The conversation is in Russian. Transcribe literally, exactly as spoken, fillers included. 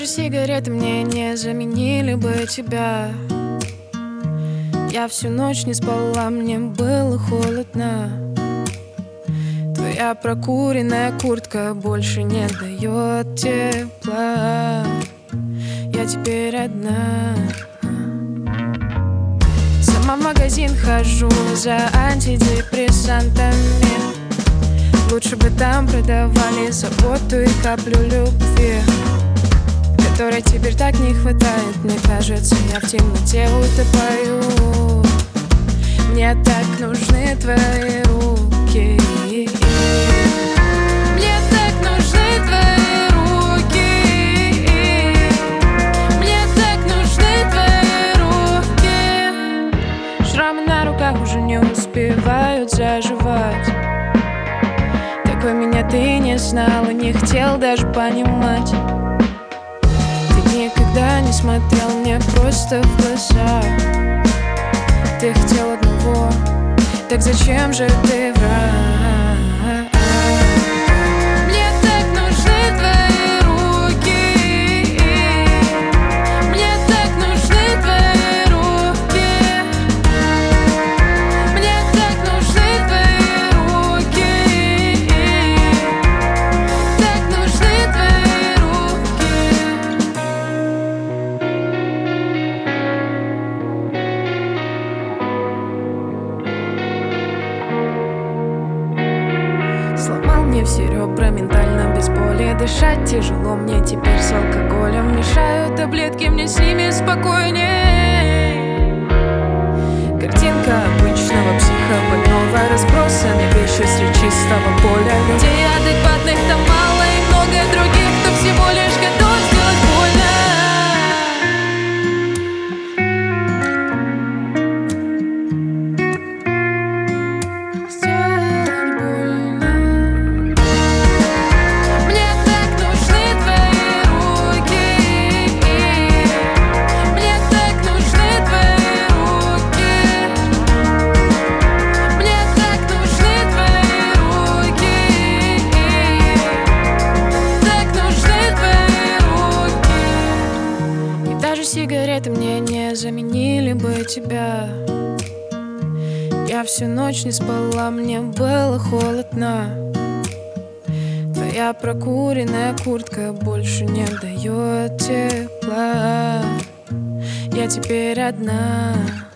даже сигареты мне не заменили бы тебя. Я всю ночь не спала, мне было холодно. Твоя прокуренная куртка больше не дает тепла. Я теперь одна. Сама в магазин хожу за антидепрессантами. Лучше бы там продавали заботу и каплю любви, которой теперь так не хватает. Мне кажется, я в темноте утопаю. Мне так нужны твои руки. Мне так нужны твои руки. Мне так нужны твои руки. Шрамы на руках уже не успевают заживать. Такой меня ты не знал и не хотел даже понимать. Никогда не смотрел мне просто в глаза. Ты хотел одного, так зачем же ты врал? Мне так нужны твои руки. Мне так нужны твои руки. Мне так нужны твои руки. Так нужны твои руки. Сломал мне все ребра ментально, без боли. Дышать тяжело мне теперь с алкоголем. Мешают таблетки, мне с ними спокойнее. Картинка обычного психобольного, разбросаны вещи среди чистого поля. Людей адекватных там мало, и много других, кто всего лишь готов сделать больно. Сигареты мне не заменили бы тебя. Я всю ночь не спала, мне было холодно. Твоя прокуренная куртка больше не дает тепла. Я теперь одна.